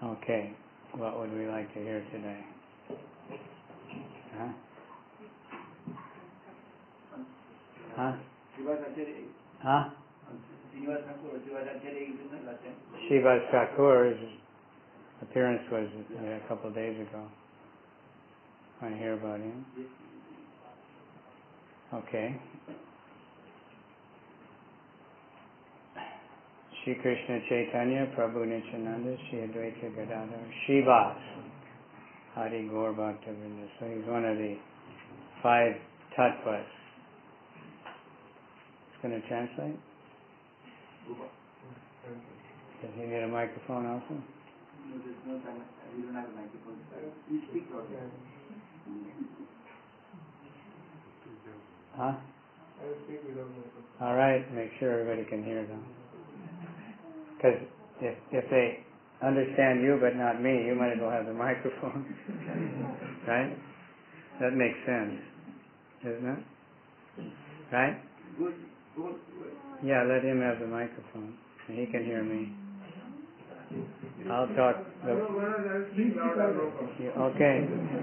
Okay, what would we like to hear today? Huh? Huh? Huh? Shiva Thakur's appearance was a couple of days ago. Want to hear about him? Okay. Shri Krishna Chaitanya, Prabhu Nityananda, Shri Advaita Gadadhar, Shivas, Hari Gaur Bhaktivinoda. So he's one of the 5 tattvas. It's going to translate? Does he need a microphone also? No, there's no time. We don't have a microphone. We speak loudly. Huh? All right, make sure everybody can hear them. Because if they understand you but not me, you might as well have the microphone. Right? That makes sense, isn't it? Right? Good. Yeah, let him have the microphone. And he can hear me. I'll talk. Okay.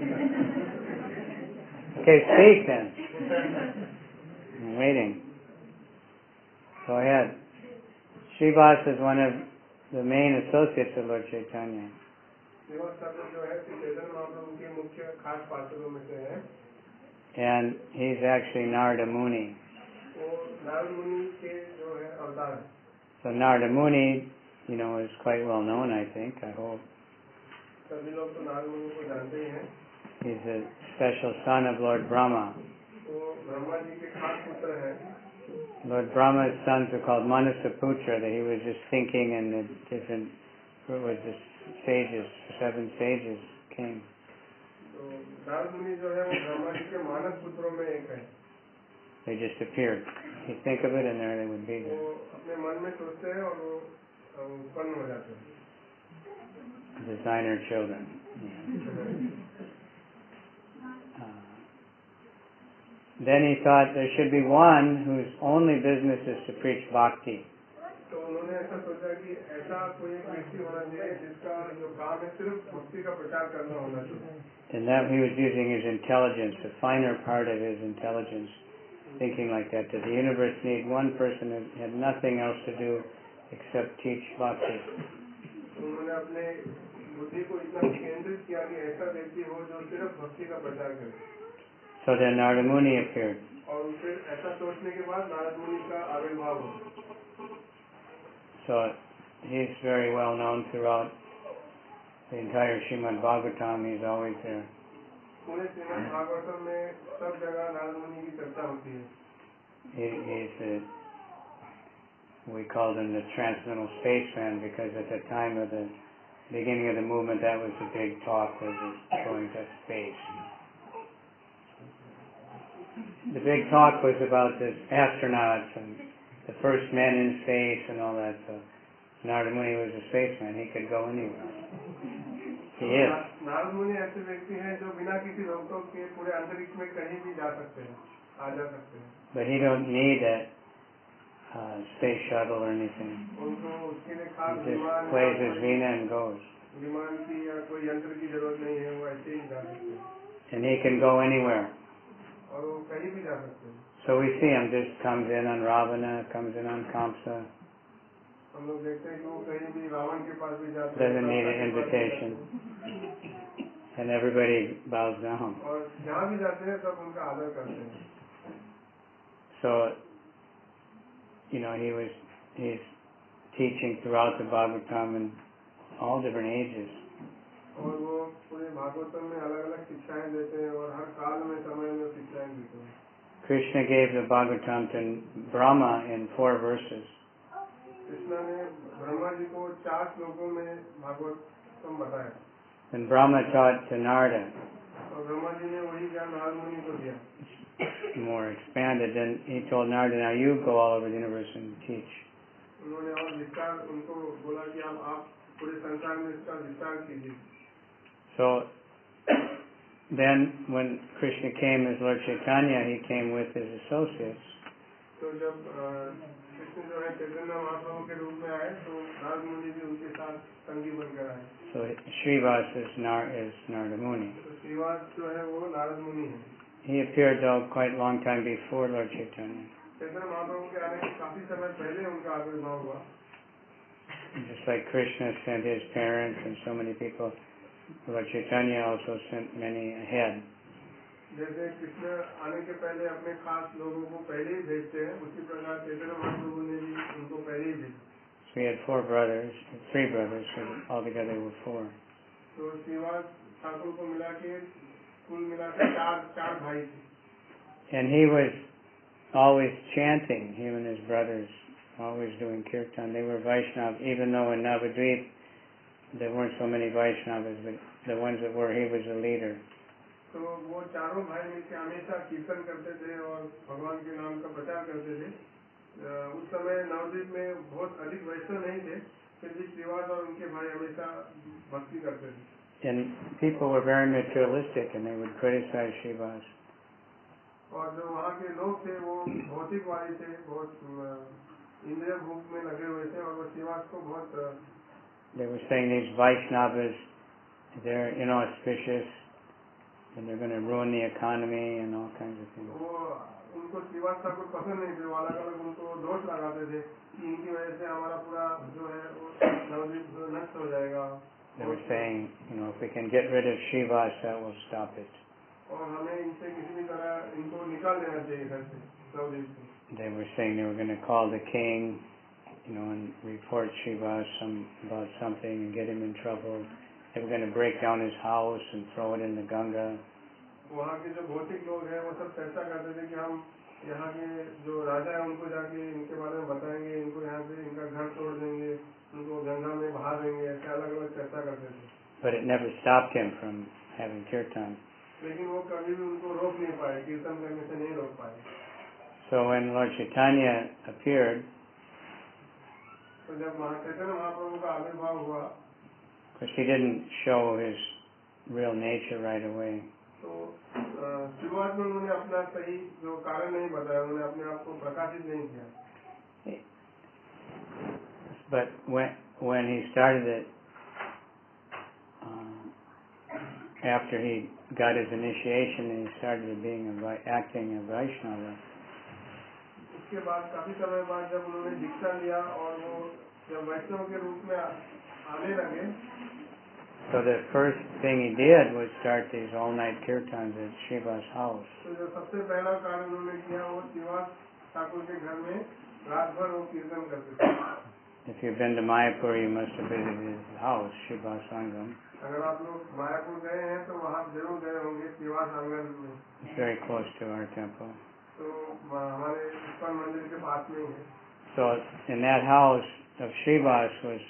Okay, speak then. I'm waiting. Go ahead. Srivas is one of the main associates of Lord Chaitanya. And he's actually Narada Muni. So Narada Muni, is quite well known, I think, I hope. He's a special son of Lord Brahma. Lord Brahma's sons are called Manasaputra, that he was just thinking and the different, was the sages, 7 sages came. They just appeared. You think of it and there they would be there. Designer children. Then he thought there should be one whose only business is to preach bhakti. And that he was using his intelligence, the finer part of his intelligence, thinking like that. Does the universe need one person who had nothing else to do except teach bhakti? So then Narada Muni appeared. So he's very well known throughout the entire Srimad Bhagavatam. He's always there. We called him the Transcendental Spaceman because at the time of the beginning of the movement, that was the big talk, was going to space. The big talk was about the astronauts and the first men in space and all that. So Narada Muni was a spaceman. He could go anywhere. He is. Narad मुनि ऐसे व्यक्ति हैं जो बिना किसी रोक-टोक के पूरे अंतरिक्ष में कहीं भी जा सकते हैं, आ जा सकते हैं. But he don't need a space shuttle or anything. उनको उसके लिए खास He just plays his veena and goes. विमान की या कोई यंत्र की जरूरत नहीं है, वो ऐसे ही जा सकते हैं. And he can go anywhere. और वो कहीं भी जा सकते हैं. So we see him just comes in on Ravana, comes in on Kamsa. हम लोग देखते हैं कि वो कहीं भी रावण के पास भी जाते हैं. Doesn't need an invitation. And everybody bows down. और जहाँ भी जाते हैं सब उनका आदर करते हैं. So, he's teaching throughout the Bhagavatam in all different ages. और वो पूरे भागवतम में अलग-अलग शिक्षाएं देते हैं और हर काल में समय में शिक्षाएं देते हैं. Krishna gave the Bhagavatam to Brahma in 4 verses. Krishna ने ब्रह्मा जी को 4 श्लोकों में भागवतम बताया. And Brahma taught to Narada. और ब्रह्मा जी ने वही ज्ञान नारद मुनि को दिया. More expanded. Then he told Narada, now you go all over the universe and teach. उन्होंने और विस्तार उनको बोला कि आप पूरे संसार में इसका विस्तार कीजिए. So then when Krishna came as Lord Chaitanya, he came with his associates. तो जब कृष्ण जो है चैतन्य महाप्रभु के रूप में आए तो नारद मुनि भी उनके साथ संगी बनकर आए. है. So Srivas is Narada Muni. तो श्रीवास जो है वो नारद मुनि है. He appeared though quite a long time before Lord Chaitanya. Chaitanya Mahaprabhu के आने के काफी समय पहले उनका आविर्भाव हुआ. Just like Krishna sent his parents and so many people, Lord Chaitanya also sent many ahead. जैसे कृष्ण आने के पहले अपने खास लोगों को पहले ही भेजते हैं, उसी प्रकार चैतन्य महाप्रभु ने भी उनको पहले ही भेजा. So he had three brothers, so altogether were four. तो श्रीवास ठाकुर को मिला के कुल मिला के चार भाई थे. And he was always chanting, him and his brothers, always doing kirtan. They were Vaishnava, even though in Navadvip there weren't so many Vaishnavas, but the ones that were, he was the leader. तो वो चारों भाई मिलकर हमेशा कीर्तन करते थे और भगवान के नाम का प्रचार करते थे. उस समय नवद्वीप में बहुत अधिक वैष्णव नहीं थे, फिर भी श्रीवास और उनके भाई हमेशा भक्ति करते थे. And people were very materialistic and they would criticize Srivas. और जो वहाँ के लोग थे वो भौतिकवादी थे, बहुत इंद्रिय भोग में लगे हुए थे और वो श्रीवास को बहुत They were saying these Vaishnavas, they're inauspicious and they're going to ruin the economy and all kinds of things. वो उनको श्रीवास ठाकुर पसंद नहीं थे. वो अलग अलग उनको दोष लगाते थे कि इनकी वजह से हमारा पूरा जो है वो नवद्वीप नष्ट हो जाएगा. They were saying, if we can get rid of Srivas, that will stop it. और हमें इनसे किसी भी तरह इनको निकाल देना चाहिए घर से, नवद्वीप से. They were saying they were going to call the king, and report Srivas about something and get him in trouble. They were going to break down his house and throw it in the Ganga. वहाँ के जो भौतिक लोग हैं वो सब चर्चा करते थे कि हम यहाँ के जो राजा है उनको जाके इनके बारे में बताएंगे, इनको यहाँ से इनका घर तोड़ देंगे, उनको गंगा में बहा देंगे, ऐसे अलग अलग चर्चा करते थे. But it never stopped him from having kirtan. लेकिन वो कभी भी उनको रोक नहीं पाए, कीर्तन करने से नहीं रोक पाए. So when Lord Chaitanya appeared, तो जब चैतन्य महाप्रभु का आविर्भाव हुआ, because he didn't show his real nature right away. तो शुरुआत में उन्होंने अपना सही जो कारण नहीं बताया, उन्होंने अपने आप को प्रकाशित नहीं किया. But when he started it, after he got his initiation and he started acting a Vaishnava, उसके बाद काफी समय बाद जब उन्होंने दीक्षा लिया और वो जब वैष्णव के रूप में आने लगे, so the first thing he did was start these all-night kirtans at Srivas' house. तो जो सबसे पहला कार्य उन्होंने किया वो श्रीवास ठाकुर के घर में रात भर वो कीर्तन करते थे. If you've been to Mayapur, you must have visited his house, Srivas Sangam. अगर आप लोग मायापुर गए हैं तो वहाँ जरूर गए होंगे श्रीवास आंगन में. It's very close to our temple. तो हमारे इस्कॉन मंदिर के पास में ही है. So in that house of Srivas was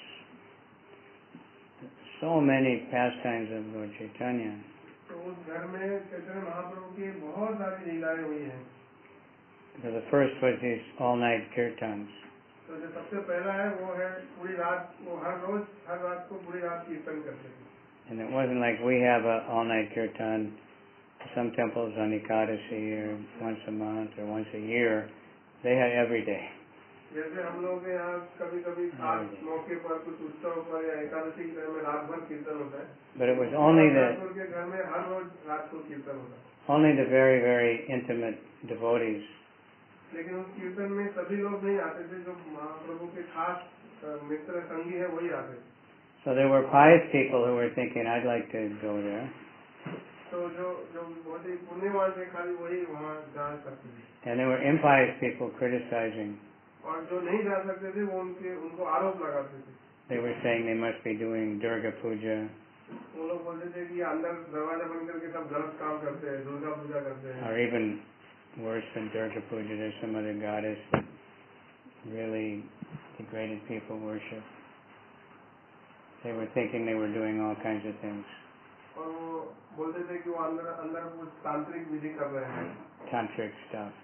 so many pastimes of Lord Chaitanya. तो उस घर में चैतन्य महाप्रभु की बहुत सारी लीलाएं हुई हैं. So the first was these all-night kirtans. तो जो सबसे पहला है वो है पूरी रात, वो हर रात को पूरी रात कीर्तन करते थे. And it wasn't like we have a all-night kirtan. Some temples on Ekadasi or once a month or once a year. They had every day. जैसे हम लोग यहाँ कभी कभी खास मौके पर कुछ उत्सव पर या एकादशी के टाइम में रात भर कीर्तन होता है. But it was only के घर में हर रोज रात को कीर्तन होता है. only the very, very intimate devotees. लेकिन उस कीर्तन में सभी लोग नहीं आते थे, जो महाप्रभु के खास मित्र संगी है वही आते थे. So there were pious people who were thinking, I'd like to go there. तो जो बहुत ही पुण्यवान थे खाली वही वहाँ जा सकते थे. And there were impious people criticizing. और जो नहीं जा सकते थे वो उनको आरोप लगाते थे. They were saying they must be doing Durga Puja. वो लोग बोलते थे कि अंदर दरवाजा बंद करके सब गलत काम करते हैं, दुर्गा पूजा करते हैं. Or even worse than Durga Puja, there's some other goddess that really degraded people worship. They were thinking they were doing all kinds of things. और वो बोलते थे कि वो अंदर कुछ तांत्रिक विधि कर रहे हैं. Tantric stuff.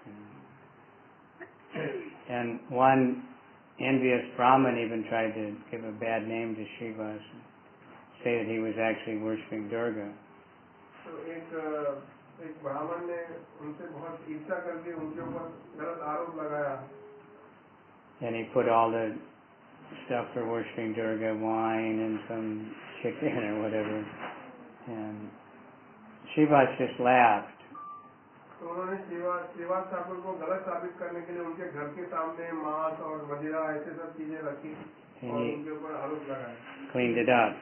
And one envious Brahmin even tried to give a bad name to Srivas, say that he was actually worshipping Durga. तो एक ब्राह्मण ने उनसे बहुत ईर्ष्या करके उनके ऊपर गलत आरोप लगाया. And he put all the stuff for worshiping Durga, wine and some chicken or whatever. And Srivas just laughed. तो उन्होंने श्रीवास ठाकुर को गलत साबित करने के लिए उनके घर के सामने मांस और मदिरा ऐसे सब चीजें रखी और उनके ऊपर आरोप लगाए. Cleaned it up.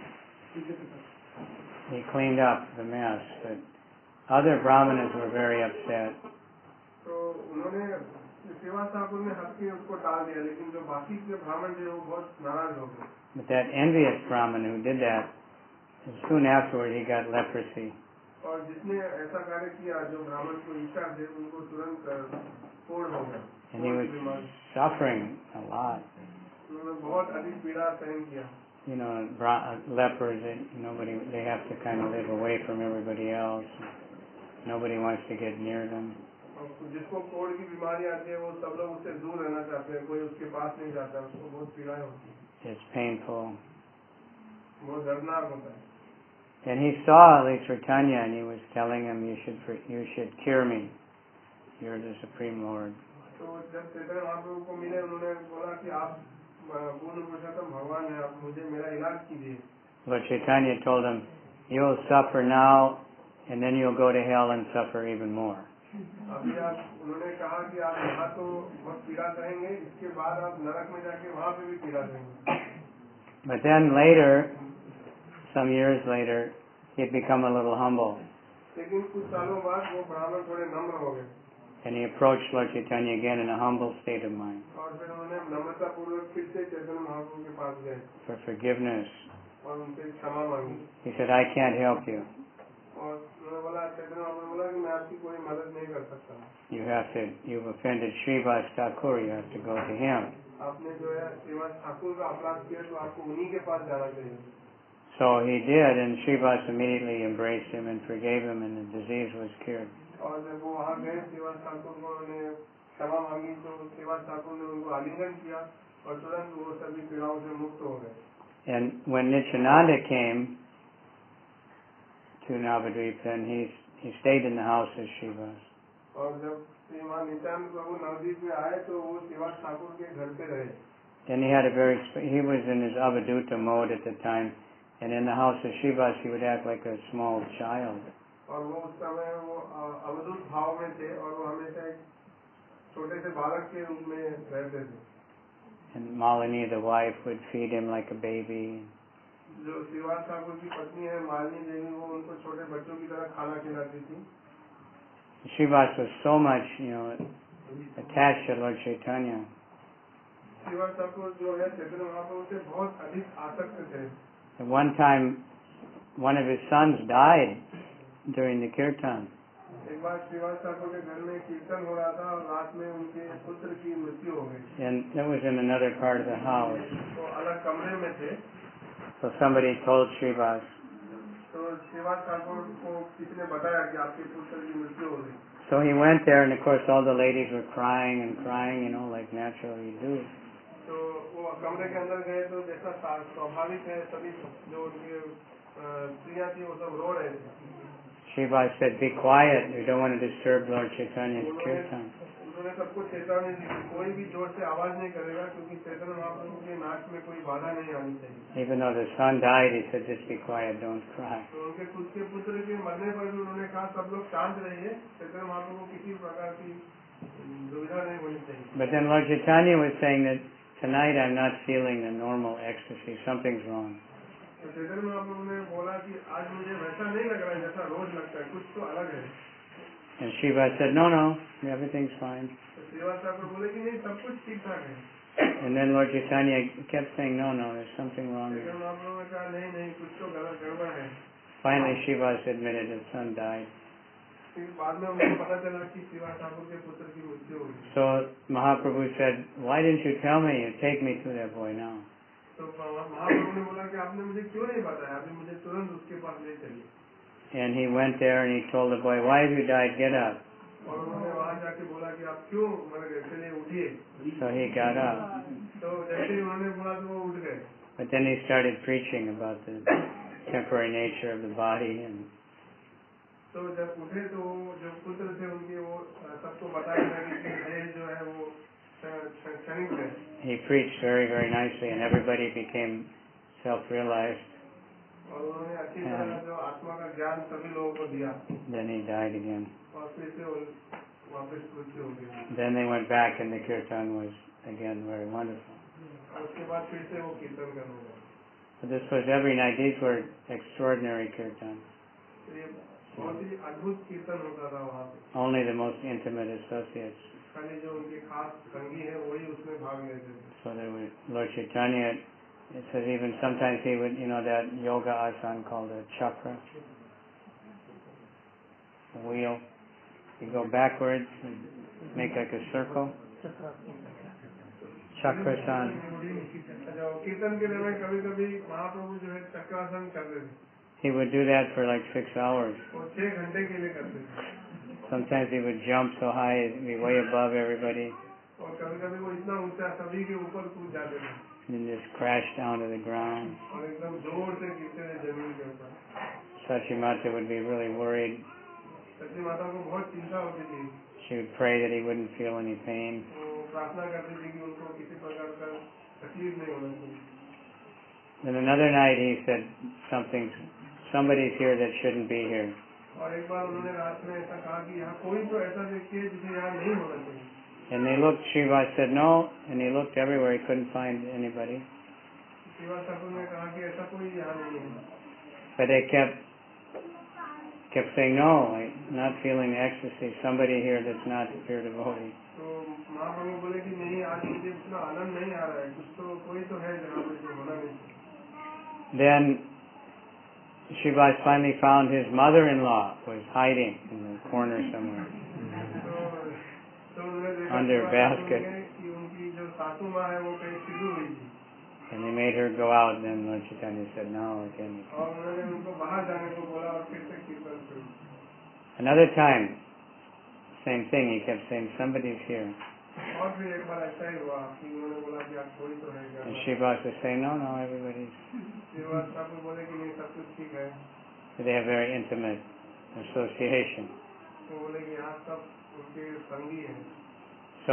He cleaned up the mess, but other brahmanas were very upset. तो उन्होंने श्रीवास ठाकुर ने हंस के उसको टाल दिया, लेकिन जो बाकी के ब्राह्मण थे वो बहुत नाराज हो गए. But that envious brahman who did that, soon afterward he got leprosy. और जिसने ऐसा कार्य किया, जो ब्राह्मण को ईर्ष्या थे, उनको तुरंत कोढ़ हो गया. And he was suffering a lot. उन्होंने बहुत अधिक पीड़ा सहन किया. You know, lepers, they have to kind of live away from everybody else. Nobody wants to get near them. जिसको कोढ़ की बीमारी आती है, वो सब लोग उससे दूर रहना चाहते हैं, कोई उसके पास नहीं जाता, उसको बहुत पीड़ा होती है. It's painful. बहुत दर्दनाक होता है. And he saw Lord Chaitanya, and he was telling him, you should cure me. You're the Supreme Lord. तो जब चैतन्य महाप्रभु को मिले, उन्होंने बोला कि आप पूर्ण पुरुषोत्तम भगवान हैं, आप मुझे मेरा इलाज कीजिए. Lord Chaitanya told him, you'll suffer now, and then you'll go to hell and suffer even more. अभी आप, उन्होंने कहा कि आप यहाँ तो बहुत पीड़ा सहेंगे, इसके बाद आप नरक में जाके वहाँ पे भी पीड़ा सहेंगे. But then later, some years later, he'd become a little humble. लेकिन कुछ सालों बाद वो ब्राह्मण थोड़े नम्र हो गए. And he approached Lord Chaitanya again in a humble state of mind. और फिर उन्होंने नम्रता पूर्वक फिर से चैतन्य महाप्रभु के पास गए. For forgiveness. और उनसे क्षमा मांगी. He said, I can't help you. और उन्होंने बोला, चैतन्य महाप्रभु बोला कि मैं आपकी कोई मदद नहीं कर सकता. You've offended Srivas Thakur, you have to go to him. आपने जो है श्रीवास ठाकुर का अपराध किया, तो आपको उन्हीं के पास जाना चाहिए. So he did, and Srivas immediately embraced him and forgave him, and the disease was cured. और जब वो वहाँ गए, श्रीवास ठाकुर को उन्होंने क्षमा मांगी, तो श्रीवास ठाकुर ने उनको आलिंगन किया और तुरंत वो सभी पीड़ाओं से मुक्त हो गए. And when Nityananda came to Navadvip, then he stayed in the house of Srivas. और जब श्रीमान नित्यानंद प्रभु नवद्वीप में आए, तो वो श्रीवास ठाकुर के घर पे रहे. And he was in his Avaduta mode at the time, and in the house of Srivas he would act like a small child. और वो उस समय वो अवधूत भाव में थे, और वो हमेशा एक छोटे से बालक के रूप में रहते थे. And Malini, the wife, would feed him like a baby. जो श्रीवास ठाकुर की पत्नी है मालिनी देवी, वो उनको छोटे बच्चों की तरह खाना खिलाती थी. Srivas was so much, attached to Lord Chaitanya. Shrivas Thakur जो है चैतन्य महाप्रभु से बहुत अधिक आसक्त थे. At one time, one of his sons died during the kirtan. एक बार श्रीवास ठाकुर के घर में कीर्तन हो रहा था, और रात में उनके पुत्र की मृत्यु हो गई. And that was in another part of the house. तो अलग कमरे में थे. So somebody told Srivas. तो श्रीवास ठाकुर को किसी ने बताया कि आपके पुत्र की मृत्यु हो गई. So he went there, and of course all the ladies were crying and crying, like naturally you do. तो वो कमरे के अंदर गए, तो जैसा स्वाभाविक है, सभी जो उनकी स्त्रियां थी वो सब रो रहे थे. Srivas said, be quiet, you don't want to disturb Lord Chaitanya's kirtan. उन्होंने सबको चेतावनी दी, कोई भी जोर से आवाज नहीं करेगा, क्योंकि चैतन्य महाप्रभु के नाच में कोई बाधा नहीं आनी चाहिए. Even though the son died, he said, just be quiet, don't cry. तो उनके खुद के पुत्र के मरने पर भी उन्होंने कहा, सब लोग शांत रहिए, चैतन्य महाप्रभु को किसी प्रकार की दुविधा नहीं होनी चाहिए. But then Lord Chaitanya was saying that tonight I'm not feeling the normal ecstasy, something's wrong. तो चैतन्य महाप्रभु ने बोला कि आज मुझे वैसा नहीं लग रहा है जैसा रोज लगता है, कुछ तो अलग है. And Srivas said, no, everything's fine. तो श्रीवास ठाकुर बोले कि नहीं, सब कुछ ठीक ठाक है. And then Lord Chaitanya kept saying, no, there's something wrong here. Chaitanya Mahaprabhu ने कहा, नहीं, कुछ तो गड़बड़ है. Finally Srivas admitted his son died. फिर बाद में उनको पता चला कि श्रीवास ठाकुर के पुत्र की मृत्यु हो गई. So Mahaprabhu said, why didn't you tell me? You take me to that boy now. तो महाप्रभु ने बोला कि आपने मुझे क्यों नहीं बताया, अभी मुझे तुरंत उसके पास ले चलिए. And he went there and he told the boy, why have you died? Get up. और उन्होंने वहाँ जाके बोला कि आप क्यों मर गए, चलिए उठिए. So he got up. तो जैसे ही उन्होंने बोला तो वो उठ गए. But then he started preaching about the temporary nature of the body. And तो जब उठे तो जो पुत्र थे उनके, वो सबको बताया कि देह जो है वो क्षणिक है. he preached very, very nicely, and everybody became self-realized. और उन्होंने अच्छी तरह जो आत्मा का ज्ञान सभी लोगों को दिया. Then he died again. और फिर से वापस मृत्यु हो गई. Then they went back, and the kirtan was again very wonderful. और उसके बाद फिर से वो कीर्तन करने लगे. But this was every night. These were extraordinary kirtans. ये बहुत ही अद्भुत कीर्तन होता था वहाँ पे. Only the most intimate associates. खाली जो उनके खास संगी है वही उसमें भाग लेते थे. So there was Lord Chaitanya. It says even sometimes he would, that yoga asana called a chakra, a wheel. You go backwards and make like a circle. Chakrasana. कीर्तन के समय कभी-कभी महाप्रभु जो है चक्रासन करते थे. He would do that for like 6 hours. वो 6 घंटे के लिए करते थे. Sometimes he would jump so high, he'd be way above everybody, और कभी-कभी वो इतना ऊंचा सभी के ऊपर कूद जाते थे. and just crash down to the ground. और एकदम जोर से गिरते थे जमीन के ऊपर. Sachi Mata would be really worried. सची माता को बहुत चिंता होती थी. She would pray that he wouldn't feel any pain. वो प्रार्थना करती थी कि उनको किसी प्रकार का तकलीफ नहीं होना चाहिए. Then another night he said somebody's here that shouldn't be here. और एक बार उन्होंने रात में ऐसा कहा कि यहाँ कोई तो ऐसा व्यक्ति है जिसे यहाँ नहीं होना चाहिए. And they looked, Srivas said no, and he looked everywhere, he couldn't find anybody. Shrivas Thakur ने कहा कि ऐसा कोई यहाँ नहीं है. But they kept saying no, I'm not feeling the ecstasy, somebody here that's not pure devotee. तो महाप्रभु बोले कि नहीं, आज मुझे इतना आनंद नहीं आ रहा है, कुछ तो कोई तो है जहाँ पे जो होना नहीं. Then Srivas finally found his mother-in-law was hiding in the corner somewhere. तो उन्होंने देखा Under basket. कि उनकी जो सासू माँ है वो कहीं छिपी हुई थी. And they made her go out, and then Lord Chaitanya said no again. और उन्होंने उनको बाहर जाने को बोला और फिर से कीर्तन शुरू. Another time, same thing, he kept saying somebody's here. और फिर एक बार ऐसा ही हुआ कि उन्होंने बोला कि आज कोई तो है. And Srivas was saying no, everybody's. Shrivas Thakur बोले कि नहीं, सब कुछ ठीक है. They have very intimate association. तो बोले कि यहाँ सब उनके संगी हैं. So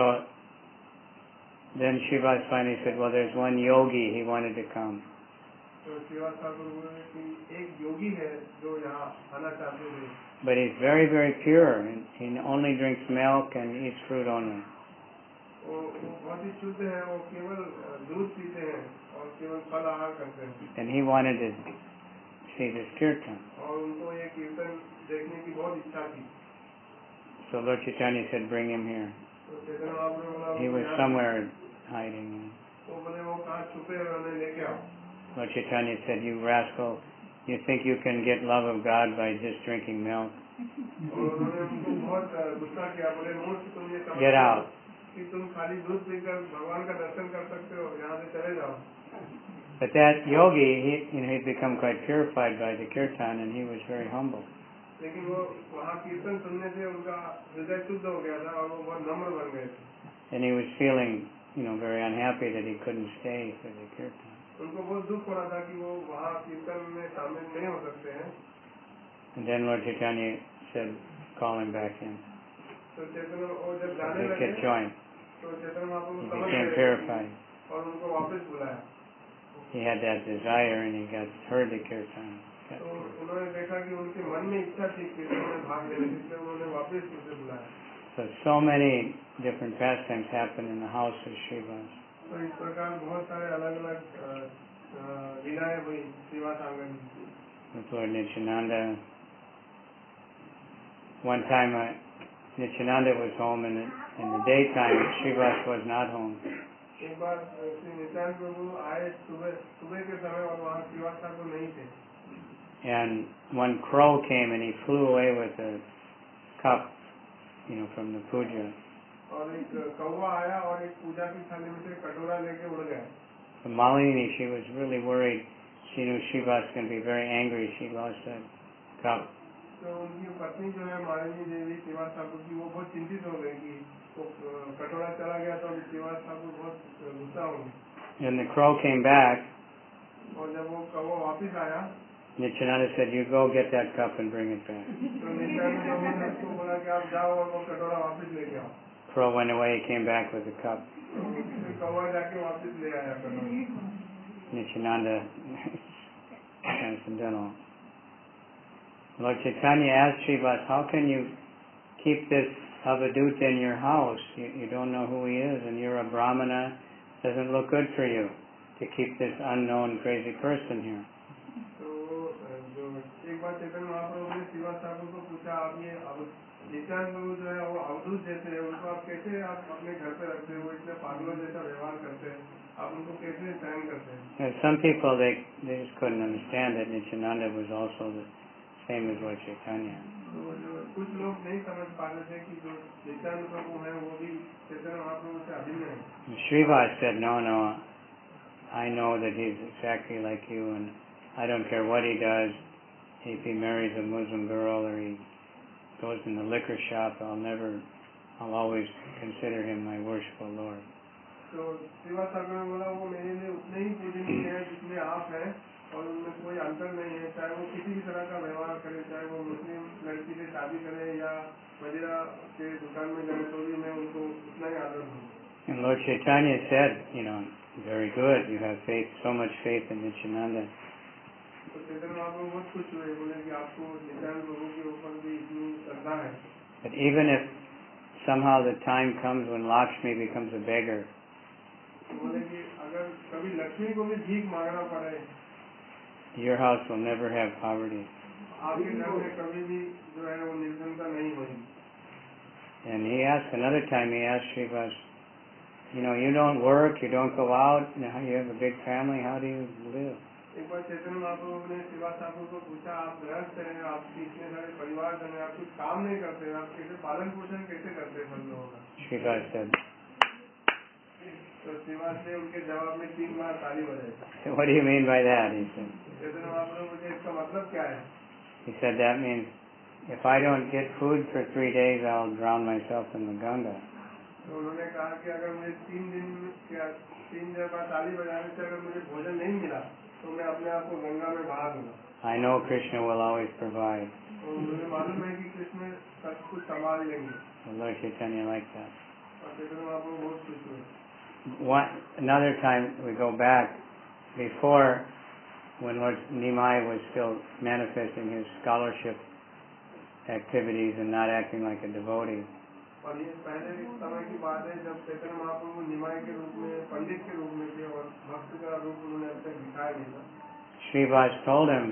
then Srivas finally said, well, there's one yogi, he wanted to come. तो श्रीवास ठाकुर बोले कि एक योगी है जो यहाँ आना चाहते थे. But he's very, very pure, and he only drinks milk and eats fruit only. वो बहुत ही शुद्ध है, वो केवल दूध पीते हैं और केवल फल आहार करते हैं. And he wanted to see this kirtan. और उनको ये कीर्तन देखने की बहुत इच्छा थी. So Lord Chaitanya said, bring him here. तो चैतन्य महाप्रभु बोला He was somewhere hiding. वो बोले वो कहाँ छुपे हैं, उन्हें लेके आओ. Lord Chaitanya said, you rascal, you think you can get love of God by just drinking milk? और उन्होंने उनको बहुत गुस्सा किया. बोले मूर्ख, तुम ये समझते Get हो out. कि तुम खाली दूध पीकर भगवान का दर्शन कर सकते हो, यहाँ से चले जाओ. But that yogi, he'd become quite purified by the kirtan, and he was very humble. लेकिन वो वहाँ कीर्तन सुनने से उनका हृदय शुद्ध हो गया था और वो बहुत नम्र बन गए थे. And he was feeling, very unhappy that he couldn't stay for the kirtan. उनको बहुत दुख हो रहा था कि वो वहाँ कीर्तन में शामिल नहीं हो सकते हैं. And then Lord Chaitanya said, call him back in. तो चैतन्य वो जब जाने He लगे could join. तो चैतन्य महाप्रभु He समझ became गए purified. और उनको वापस बुलाया. He had that desire, and he heard the kirtan. तो उन्होंने देखा कि उनके मन में इच्छा थी कीर्तन में भाग लेने की, इसलिए उन्होंने वापस उसे बुलाया. So many different pastimes happened in the house of Srivas. तो इस प्रकार बहुत सारे अलग अलग लीलाएं हुई श्रीवास आंगन में. With Lord Nityananda. One time Nityananda was home, and in the daytime Srivas was not home. एक बार श्री नित्यानंद प्रभु आए सुबह के समय और वहाँ श्रीवास ठाकुर नहीं थे. And one crow came and he flew away with a cup, from the puja. और एक कौवा आया और एक पूजा की थाली में से कटोरा लेके उड़ गया. So Malini, she was really worried. She knew Srivas was going to be very angry. She lost that cup. तो उनकी पत्नी जो है मालिनी देवी श्रीवास ठाकुर की, वो बहुत चिंतित हो गई कि वो कटोरा चला गया तो श्रीवास ठाकुर बहुत गुस्सा होंगे. And the crow came back. और जब वो कौवा वापिस आया, Nityananda said, you go get that cup and bring it back. तो नित्यानंद प्रभु ने उसको बोला कि आप जाओ और वो कटोरा वापिस लेके आओ. Crow went away, he came back with the cup. कि कौवा जाके वापस ले आया करो। Nityananda transcendental. Lord Chaitanya asked Srivas, how can you keep this Avadut in your house? You don't know who he is, and you're a Brahmana. Doesn't look good for you to keep this unknown crazy person here. तो जो एक बार चैतन्य महाप्रभु ने श्रीवास ठाकुर को पूछा, आप ये नित्यानंद प्रभु जो है वो अवधूत जैसे है, उनको आप कैसे आप अपने घर पे रखते हो, इतने पागलों जैसा व्यवहार करते हैं, आप उनको कैसे सहन करते हैं? Some people they just couldn't understand that Nityananda was also the same as Lord Chaitanya. तो जो कुछ लोग नहीं समझ पाते थे कि जो नित्यानंद प्रभु है वो भी चैतन्य महाप्रभु से अभिन्न है. Srivas said, no, I know that he's exactly like you, and I don't care what he does. If he marries a Muslim girl or he goes in the liquor shop, I'll always consider him my worshipful Lord. तो श्रीवास ठाकुर ने बोला वो मेरे लिए उतने ही पूजनीय है जितने आप हैं, और उनमें कोई अंतर नहीं है, चाहे वो किसी भी तरह का व्यवहार करे, चाहे वो मुस्लिम लड़की से शादी करे या मदिरा के दुकान में जाए, तो भी मैं उनको उतना ही आदर दूँ. And Lord Chaitanya said, very good, you have faith, so much faith in Nityananda. तो चैतन्य महाप्रभु बहुत खुश हुए, बोले कि आपको नित्यानंद प्रभु के ऊपर भी इतनी श्रद्धा है. But even if somehow the time comes when Lakshmi becomes a beggar, बोले कि अगर कभी लक्ष्मी को भी भीख मांगना पड़े, your house will never have poverty. आपके घर में कभी भी जो है वो निर्धनता नहीं होगी. And he asked another time, he asked Srivas, you don't work, you don't go out, now you have a big family, how do you live? एक बार चैतन्य महाप्रभु ने श्रीवास ठाकुर को पूछा, आप गृहस्थ हैं, आपके इतने सारे परिवार जन हैं, आप कुछ काम नहीं करते, आप कैसे पालन पोषण कैसे करते हैं सब लोगों का? Srivas said, तो श्रीवास ने उनके जवाब में 3 बार ताली बजाई. what do you mean by that? He said. Chaitanya Mahaprabhu मुझे इसका मतलब क्या है? He said that means if I don't get food for 3 days, I'll drown myself in the Ganga. तो उन्होंने कहा कि अगर मुझे 3 बार ताली बजाने से अगर मुझे भोजन नहीं मिला, तो मैं अपने आप को गंगा में बहा दूंगा. I know Krishna will always provide. तो मुझे मालूम है कि कृष्ण सब कुछ संभाल लेंगे. Lord Chaitanya like that. और चैतन्य महाप्रभु बहुत खुश हुए. Another time we go back, before when Lord Nimai was still manifesting his scholarship activities and not acting like a devotee. और ये पहले समय की बात है जब चैतन्य महाप्रभु निमाय के रूप में, पंडित के रूप में थे और भक्त का रूप उन्होंने अब तक दिखाया नहीं था. Srivas told him,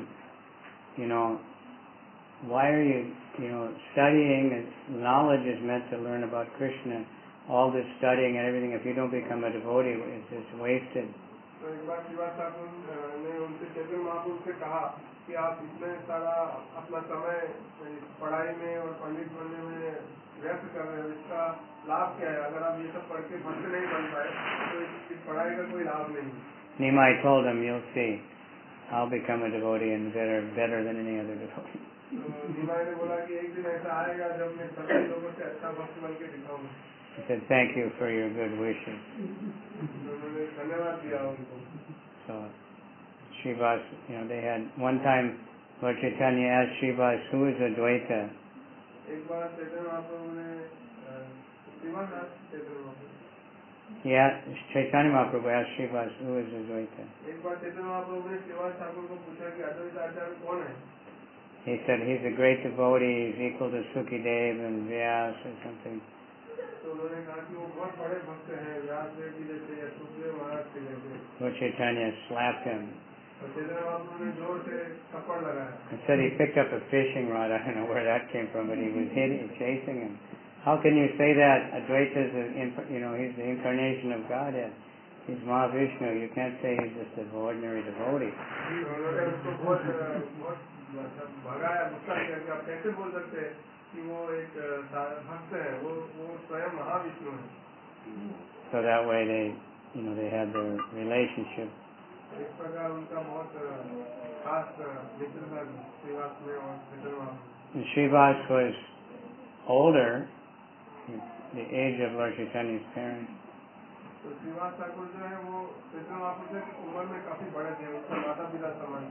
why are you, studying? Knowledge is meant to learn about Krishna. All this studying and everything, if you don't become a devotee, it's just wasted. तो एक बार श्रीवास ठाकुर ने उनसे चैतन्य महाप्रभु से कहा कि आप इतने सारा अपना समय पढ़ाई में और पंडित बनने में व्यर्थ कर रहे हो, इसका लाभ क्या है? अगर आप ये सब पढ़ के भक्त नहीं बन पाए तो इस पढ़ाई का कोई लाभ नहीं. Nimai told him, you'll see, I'll become a devotee and better than any other devotee. तो निमाय ने बोला कि एक दिन ऐसा आएगा जब मैं सभी लोगों से अच्छा भक्त बन के दिखाऊंगा. He said, thank you for your good wishes. उन्होंने धन्यवाद दिया उनको. So, Srivas, they had, one time, Lord Chaitanya asked Srivas, who is Advaita? एक बार चैतन्य महाप्रभु ने Shrivas Chaitanya Mahaprabhu. Yeah, Chaitanya Mahaprabhu asked Srivas, who is Advaita? एक बार चैतन्य महाप्रभु ने श्रीवास ठाकुर को पूछा कि अद्वैत आचार्य कौन है? He said, he's a great devotee, he's equal to Sukadev and Vyas or something. तो उन्होंने कहा कि वो बहुत बड़े भक्त हैं, व्यास देव जी जैसे या सुखदेव महाराज के जैसे. Lord Chaitanya slapped him. और चैतन्य महाप्रभु ने जोर से थप्पड़ लगाया. He said he picked up a fishing rod, I don't know where that came from, but he was chasing him. How can you say that? Advaita is, he's the incarnation of Godhead. He's Mahavishnu. You can't say he's just an ordinary devotee. उन्होंने उसको बहुत भगाया, गुस्सा किया कि आप कैसे बोल सकते हैं कि वो एक भक्त है, वो स्वयं महाविष्णु है. So that way they had their relationship. इस प्रकार उनका बहुत खास मित्रता श्रीवास में और Chaitanya Mahaprabhu. And Srivas was older, the age of Lord Chaitanya's parents. तो श्रीवास ठाकुर जो है वो चैतन्य महाप्रभु से उम्र में काफी बड़े थे, उनके माता पिता समान.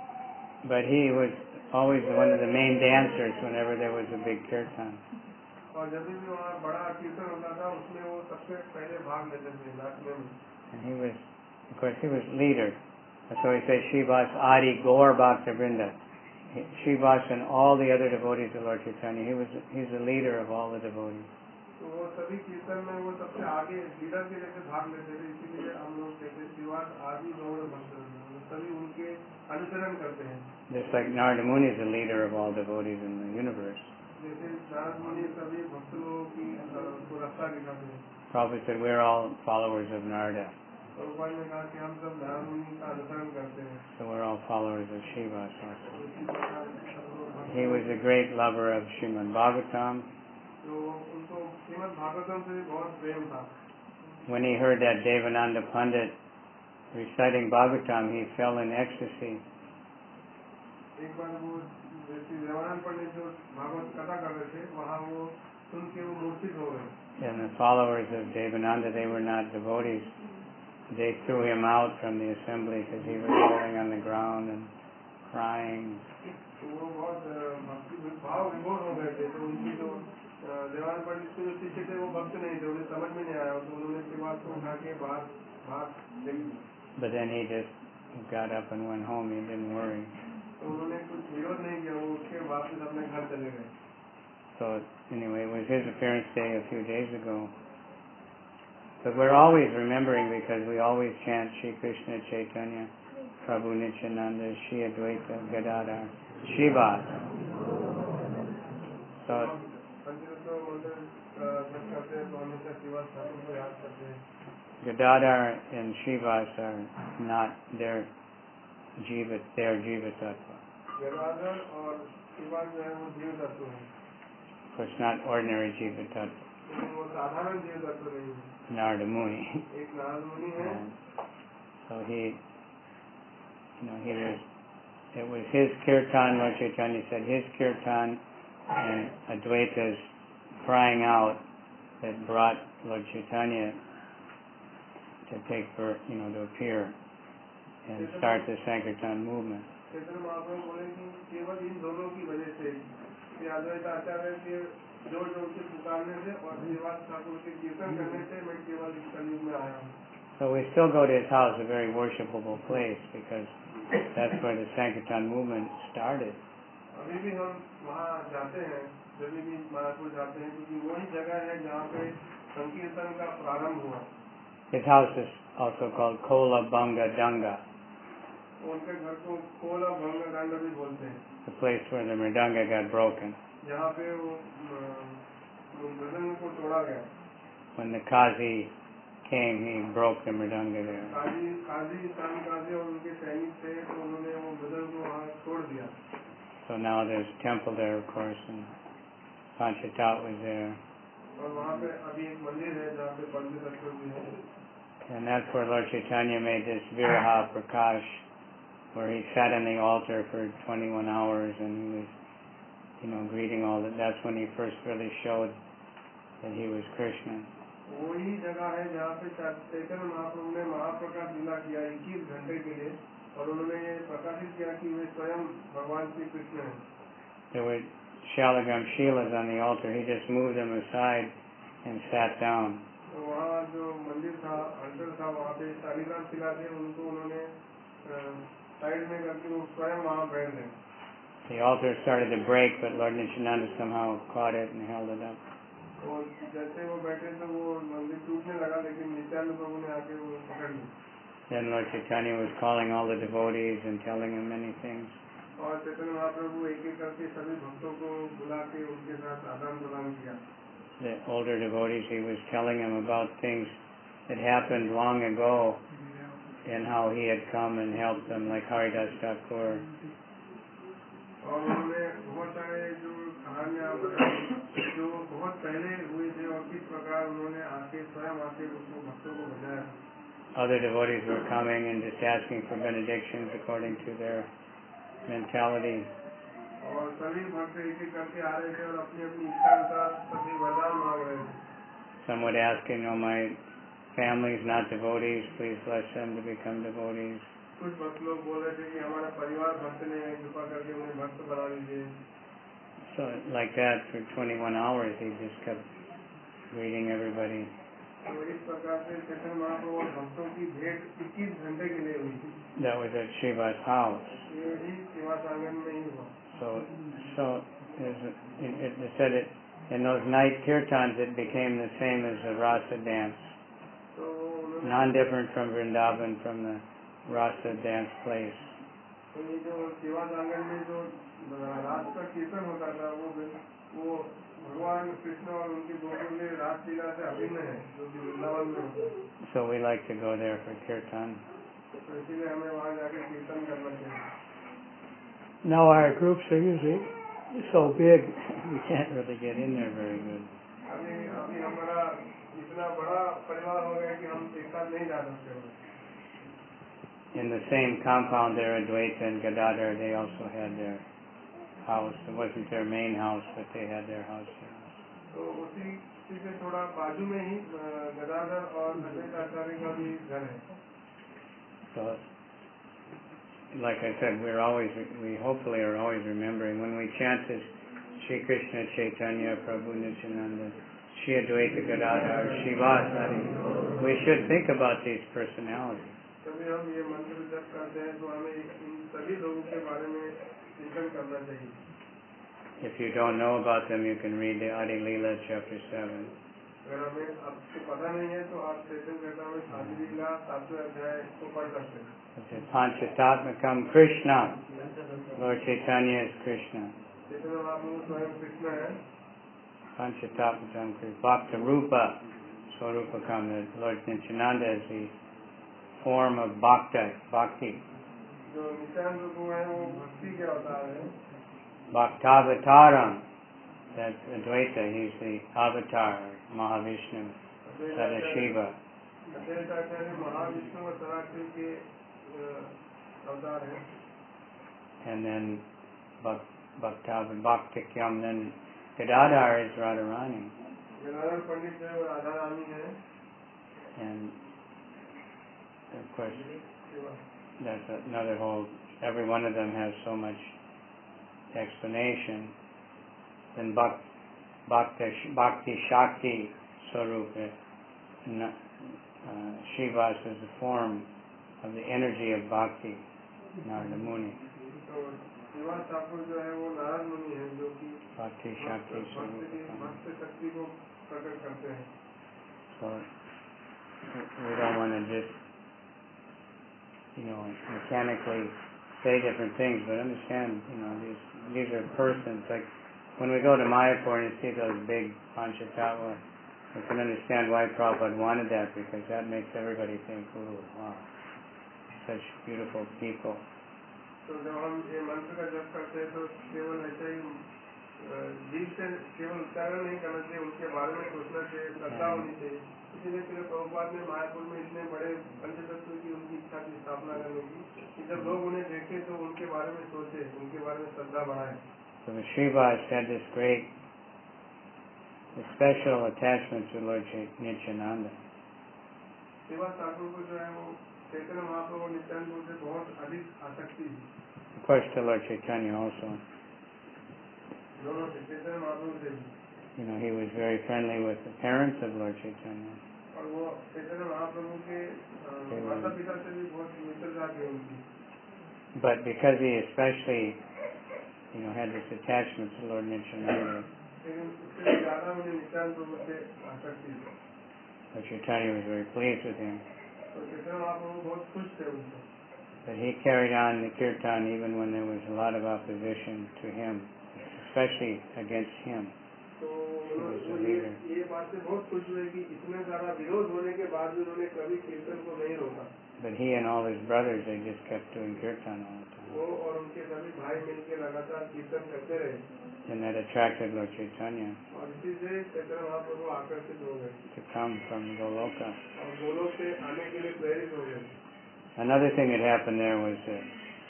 But he was always one of the main dancers whenever there was a big kirtan. और जब भी वहाँ बड़ा कीर्तन होता था उसमें वो सबसे पहले भाग लेते थे नाचने में. And he was, of course, he was leader. That's why he says Srivas Adi Gaur Bhakta Vrinda. Srivas and all the other devotees of Lord Chaitanya. He's the leader of all the devotees. तो वो सभी कीर्तन में वो सबसे आगे leader के जैसे भाग लेते थे, इसीलिए हम लोग कहते श्रीवास आदि गौड़ भक्त सभी उनके अनुसरण करते हैं. Just like Narada Muni is the leader of all devotees in the universe. जैसे नारद मुनि सभी भक्त लोगों की को रास्ता दिखाते हैं. Prabhupada said we're all followers of Narada. Prabhupada ने कहा कि हम सब नारद मुनि का अनुसरण करते हैं. So we're all followers of Srivas also. इसी प्रकार सब लोग भक्त He was a great lover of Srimad Bhagavatam. तो उनको श्रीमद् भागवतम से भी बहुत प्रेम था. When he heard that Devananda Pandit reciting Bhagavatam, he fell in ecstasy. एक बार वो श्री देवानंद पंडित जो भागवत कथा कर रहे थे वहाँ वो सुन के वो मूर्छित हो गए. And the followers of Devananda, they were not devotees. They threw him out from the assembly because he was rolling on the ground and crying. तो वो बहुत भक्ति भाव विभोर हो गए थे. तो उनकी जो देवानंद पंडित के जो शिष्य थे वो भक्त नहीं थे, उन्हें समझ में नहीं आया, तो उन्होंने इसके बाद को उठा के बाहर फेंक दिया. But then he just got up and went home. He didn't worry. तो उन्होंने कुछ विरोध नहीं किया, वो उठ के वापस अपने घर चले गए. So anyway, it was his appearance day a few days ago. But we're always remembering because we always chant Shri Krishna Chaitanya, Prabhu Nityananda, Shri Advaita, Gadadhar, Srivas. So पंचरत्न मंदिर जब करते हैं तो हमेशा श्रीवास ठाकुर को याद करते हैं. Gadadhar and Srivas are not their jiva tattva. Gadadhar और श्रीवास जो है वो जीव तत्व है. Of course, not ordinary jiva tattva. लेकिन वो साधारण जीव तत्व नहीं है. Narada Muni. एक नारद मुनि है. So it was his kirtan, Lord Chaitanya said, his kirtan and Advaita's crying out that brought Lord Chaitanya to take birth, to appear and start the Sankirtan movement. Chaitanya Mahaprabhu बोले कि केवल इन दोनों की वजह से कि अद्वैत आचार्य के जोर जोर से पुकारने से और श्रीवास ठाकुर के कीर्तन करने से मैं केवल इस कलयुग में आया हूँ. So we still go to his house, a very worshipable place, because that's where the Sankirtan movement started. अभी भी हम वहाँ जाते हैं, जब भी महाराजपुर जाते हैं, क्योंकि वही जगह है जहाँ पे संकीर्तन का प्रारंभ हुआ. His house is also called Kola Banga Danga, उनके घर को कोला भंग दंड भी बोलते हैं. the place where the Mridanga got broken. जहाँ पे वो मृदंग को तोड़ा गया. When the Qazi came, he broke the Mridanga there. काजी और उनके सैनिक थे, तो उन्होंने वो मृदंग को वहाँ तोड़ दिया. So now there's a temple there, of course, and Panchatat was there. और वहाँ पे अभी एक मंदिर है जहाँ पे पंचतत्व भी है. And that's where Lord Chaitanya made this Viraha Prakash, where he sat on the altar for 21 hours and he was, greeting all that. That's when he first really showed that he was Krishna. वही जगह है जहाँ पे चैतन्य महाप्रभु ने महाप्रकाश लीला किया 21 घंटे के लिए, और उन्होंने ये प्रकाशित किया कि वे स्वयं भगवान श्री कृष्ण हैं. There were Shalagam Shilas on the altar. He just moved them aside and sat down. तो वहाँ जो मंदिर था, अंतर था, वहाँ पे शालिग्राम शिला थे, उनको उन्होंने साइड में करके वो स्वयं वहाँ बैठ गए. The altar started to break, but Lord Nityananda somehow caught it and held it up. और जैसे वो बैठे तो वो मंदिर टूटने लगा, लेकिन नित्यानंद प्रभु ने आके वो पकड़ ली. Then Lord Chaitanya was calling all the devotees and telling them many things. और चैतन्य महाप्रभु एक एक करके सभी भक्तों को बुला के उनके साथ आदान प्रदान किया. The older devotees, he was telling them about things that happened long ago and how he had come and helped them, like Haridas Thakur. और उन्होंने बहुत सारे जो कहानियाँ बताई जो बहुत पहले हुए थे और किस प्रकार उन्होंने आके स्वयं आके उसको भक्तों को बचाया. Other devotees were coming and just asking for benedictions according to their mentality. और सभी भक्त एक एक करके आ रहे थे और अपनी अपनी इच्छा अनुसार सभी वरदान मांग रहे थे. Some would ask, my family is not devotees, please bless them to become devotees. कुछ भक्त लोग बोल रहे थे कि हमारा परिवार भक्त नहीं है, कृपा करके उन्हें भक्त बना लीजिए. So like that for 21 hours, he just kept greeting everybody. तो इस प्रकार से चैतन्य महाप्रभु और भक्तों की भेंट 21 घंटे के लिए हुई थी। That was at Shiva's house. ये भी सेवा आंगन में ही हुआ। So it said it in those night kirtans, it became the same as the rasa dance, तो उन्होंने non-different from Vrindavan, from the rasa dance place. तो ये जो सेवा आंगन में जो रास का कीर्तन होता था वो भगवान कृष्ण और उनके गोलों के रासलीला से अभिन्न है जो कि वृंदावन में होता है। So we like to go there for kirtan. तो इसीलिए हमें वहाँ जाके कीर्तन करना चाहिए। Now our groups are usually so big, we can't really get in there very good. अभी हमारा इतना बड़ा परिवार हो गया कि हम एक साथ नहीं जा सकते। In the same compound there, Advaita and Gadadhar, they also had their house. It wasn't their main house, but they had their house there. तो उसी से थोड़ा बाजू में ही गदाधर और अद्वैत आचार्य का भी घर है। So, like I said, we hopefully are always remembering when we chant this Shri Krishna Chaitanya Prabhu Nityananda Shri Advaita Gadadhar Shivasari, we should think about these personalities. तभी हम ये मंत्र जप करते हैं तो हमें इन सभी लोगों के बारे में चिंतन करना चाहिए। If you don't know about them, you can read the Adi Leela chapter 7. अगर हमें आपको पता नहीं है तो आप चैतन्य चरितामृत आदि लीला 7वें अध्याय को पढ़ सकते हैं। Panchatatmakam Krishna, Lord Chaitanya is Krishna. Chaitanya Mahaprabhu स्वयं कृष्ण है। Panchatatmakam Krishna, Bhakta Rupa, Swarupakam, the Lord Nityananda is the form of bhakti. जो नित्यानंद प्रभु है वो भक्ति के अवतार है। Bhaktavataram, that's Advaita, he's the avatar, Mahavishnu, Sadashiva. अद्वैत आचार्य महाविष्णु और सदाशिव के अवतार हैं। And then Bhaktikyam, then Gadadhar is Radharani. Gadadhar पंडित है और राधा रानी है। And of course, that's another whole, every one of them has so much explanation. Then Bhakti Shakti Swarupa, Shivas is the form of the energy of Bhakti, Narada Muni. तो शिवा ठाकुर जो है वो नारद मुनि है जो कि Bhakti Shakti भक्त शक्ति को प्रकट करते हैं। So we don't want to just mechanically say different things, but understand, these are persons. Like when we go to Mayapur and see those big Panchatattva, we can understand why Prabhupada wanted that, because that makes everybody think, oh, wow, such beautiful people. तो जब हम ये मंत्र का जप करते हैं तो केवल ऐसे ही दिल से केवल उच्चारण नहीं करना चाहिए, उनके बारे में सोचना चाहिए, श्रद्धा होनी चाहिए। इसीलिए फिर प्रभुपाद ने मायापुर में इतने बड़े पंचतत्व की उनकी इच्छा की स्थापना करने की कि जब लोग उन्हें देखें तो उनके बारे में सोचे, उनके बारे में श्रद्धा बढ़ाए। So the Srivas had this great, special attachment to Lord Nityananda. Shiva Thakur को जो है वो चैतन्य महाप्रभु नित्यानंद से बहुत अधिक आसक्ति थी। Of course, to Lord Chaitanya also. दोनों से चैतन्य महाप्रभु से भी। He was very friendly with the parents of Lord Chaitanya. और वो चैतन्य महाप्रभु के माता पिता से भी बहुत मित्रता थी उनकी। But because he especially, had this attachment to Lord Nityananda, लेकिन उससे ज्यादा उन्हें नित्यानंद प्रभु से आसक्ति थी। Lord Chaitanya was very pleased with him. तो चैतन्य महाप्रभु बहुत खुश थे उनसे। But he carried on the kirtan even when there was a lot of opposition to him, especially against him. तो ये बात से बहुत खुश हुए कि इतने सारा विरोध होने के बाद भी उन्होंने कभी कीर्तन को नहीं रोका। But he and all his brothers, they just kept doing kirtan all the time. वो और उनके सभी भाई मिलकर लगातार कीर्तन करते रहे। And that attracted Lord Chaitanya और इसी से चैतन्य महाप्रभु आकर्षित हो गए to come from Goloka. और गोलोक से आने के लिए प्रेरित हो गए। Another thing that happened there was that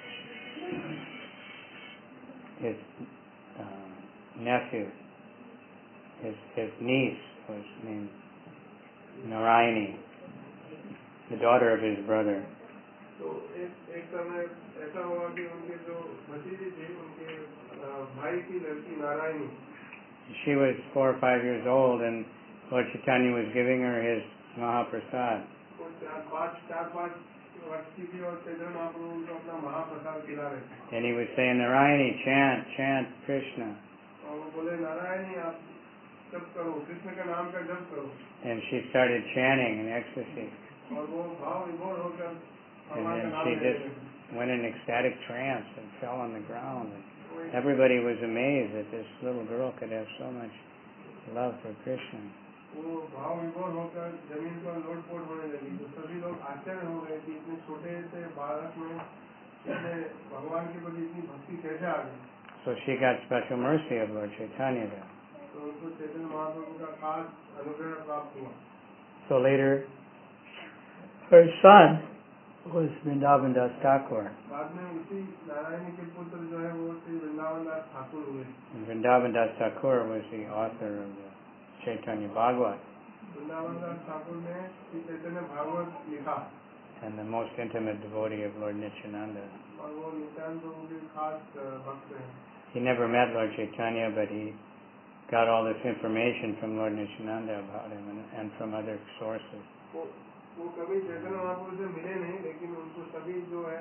his nephew, his niece was named Narayani, the daughter of his brother. तो एक समय ऐसा हुआ कि उनके जो भतीजी थी उनके भाई की लड़की Narayani, She was 4 or 5 years old, and Lord Chaitanya was giving her his Mahaprasad. वो 4-5 वर्ष की थी और चैतन्य महाप्रभु उनको अपना महाप्रसाद खिला रहे थे। And he was saying, Narayani, chant, chant Krishna. और वो बोले नारायणी आप जप करो, कृष्ण के नाम का जप करो। And she started chanting in ecstasy. और वो भाव विभोर होकर And भगवान का then नाम she लेने just लगी। went in ecstatic trance and fell on the ground. Everybody was amazed that this little girl could have so much love for Krishna. वो भाव विभोर होकर जमीन पर लोटपोट होने लगी, तो सभी लोग आश्चर्य हो गए कि इतने छोटे से बालक में इतने भगवान के प्रति इतनी भक्ति कैसे आ गई। So she got special mercy of Lord Chaitanya then. तो उनको चैतन्य महाप्रभु का खास अनुग्रह प्राप्त हुआ। So later, her son was Vrindavan Das Thakur. बाद में उसी नारायणी के पुत्र जो है वो श्री वृंदावन दास ठाकुर हुए। And Vrindavan Das Thakur was the author of the Chaitanya Bhagavat, Vrindavan दास ठाकुर ने श्री चैतन्य भागवत लिखा and the most intimate devotee of Lord Nityananda. और वो नित्यानंद प्रभु के खास भक्त हैं। He never met Lord Chaitanya, but he got all this information from Lord Nityananda about him and from other sources. वो कभी चैतन्य महाप्रभु से मिले नहीं, लेकिन उनको सभी जो है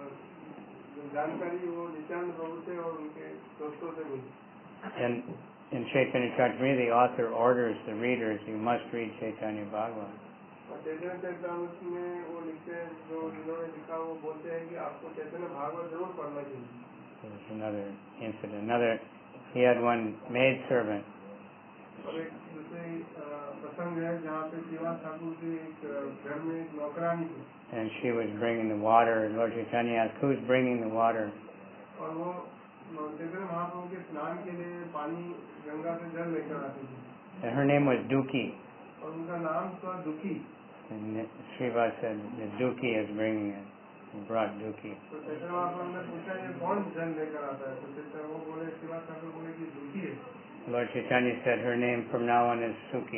जानकारी वो नित्यानंद प्रभु से और उनके दोस्तों से मिली। And in Chaitanya Charitamrita, the author orders the readers, you must read Chaitanya Bhagavat. और चैतन्य चरितामृत में वो लिखते हैं, जो जिन्होंने लिखा वो बोलते हैं कि आपको चैतन्य भागवत जरूर पढ़ना चाहिए। There's another incident. He had one maidservant. और एक दूसरी प्रसंग है जहाँ पे श्रीवास ठाकुर के एक घर में एक नौकरानी थी। And she was bringing the water, and Lord Chaitanya asked, who's bringing the water? और वो चैतन्य महाप्रभु के स्नान के लिए पानी गंगा से जल लेकर आती थी। And her name was Duki. और उनका नाम था दुखी। And Srivas said, the Duki is bringing it. He brought Duki. तो चैतन्य महाप्रभु ने पूछा ये कौन जल लेकर आता है? तो चैतन्य वो बोले, श्रीवास ठाकुर बोले कि दुखी है। Lord Chaitanya said her name from now on is Suki.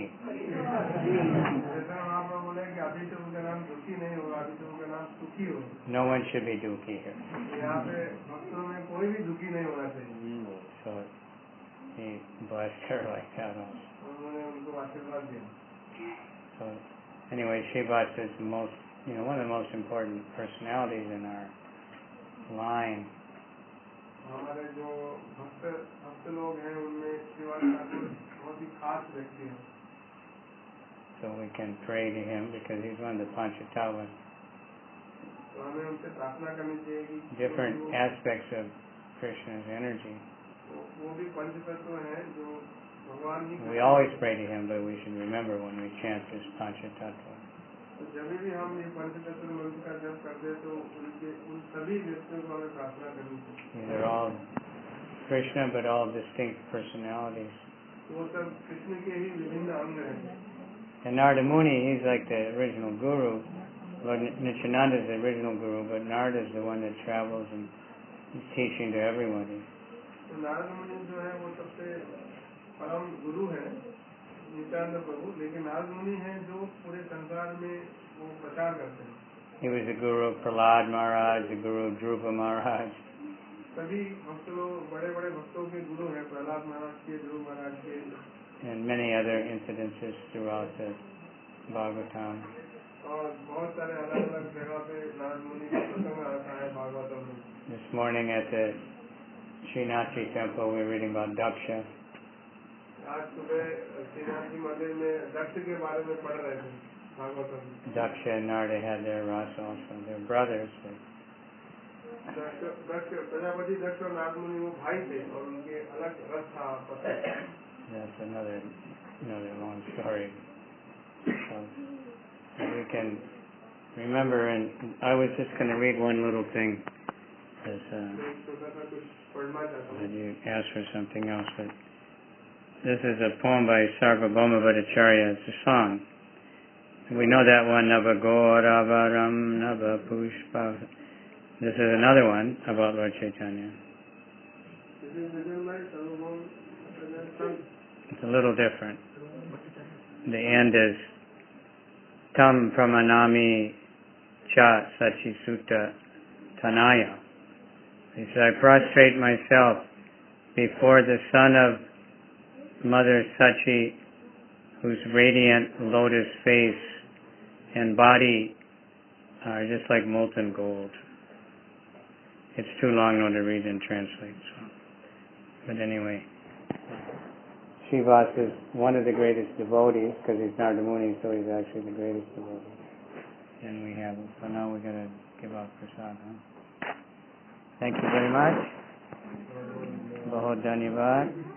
Chaitanya Mahaprabhu बोले कि अभी तो उनका नाम दुखी नहीं होगा, अभी तो उनका नाम सुखी होगा। No one should be Duki here. यहाँ पे भक्तों में कोई भी दुखी नहीं होना चाहिए। So he blessed her like that also. उन्होंने उनको आशीर्वाद दिया। So anyway, Srivas is the most, one of the most important personalities in our line. हमारे जो भक्त लोग हैं उनमें श्रीवास ठाकुर बहुत ही खास व्यक्ति हैं। So we can pray to him because he's one of the Panchatattvas. तो हमें उनसे प्रार्थना करनी चाहिए कि Different aspects of Krishna's energy. वो भी पंचतत्व हैं जो भगवान ही। We always pray to him, but we should remember when we chant this Panchatattva. तो जब भी हम ये पंचतत्व मंत्र का जप करते हैं तो उन सभी व्यक्तियों को हमें प्रार्थना करनी चाहिए। They're all Krishna, but all distinct personalities. वो सब कृष्ण के ही विभिन्न अंग हैं। And Narada Muni, he's like the original guru. Lord Nityananda is the original guru, but Narada is the one that travels and he's teaching to everybody. तो नारद मुनि जो है वो सबसे परम गुरु है नित्यानंद प्रभु, लेकिन नारद मुनि हैं जो पूरे संसार में वो प्रचार करते हैं। He was the guru of Prahlad Maharaj, the guru of Dhruva Maharaj. सभी भक्त लोग बड़े बड़े भक्तों के गुरु हैं, प्रहलाद महाराज के, ध्रुव महाराज के, And many other incidences throughout the Bhagavatam. और बहुत सारे अलग अलग जगह पे नारद मुनि का प्रसंग आता है भागवतम में। This morning at the Srinathji temple we were reading about Daksha. आज सुबह श्रीनाथ जी मंदिर में दक्ष के बारे में पढ़ रहे थे भागवतम में। Daksha and Narada had their rasa also. They're brothers. दक्ष प्रजापति दक्ष और नारद मुनि वो भाई थे और उनके अलग रस था आपस में। That's another long story. So we can remember, and I was just going to read one little thing, as you asked for something else, but this is a poem by Sarvabhauma Bhattacharya. It's a song. We know that one, Nava Gauravaram Nava Pushpa. This is another one about Lord Chaitanya. It's a little different. The end is Tam Pramanami Cha Sachisuta Tanaya. He said, I prostrate myself before the son of Mother Sachi, whose radiant lotus face and body are just like molten gold. It's too long now to read and translate. So. But anyway, Srivas is one of the greatest devotees because he's Narada Muni, so he's actually the greatest devotee. And we have it. So now we're going to give out prasad. Huh? Thank you very much. Bahut dhanyavad.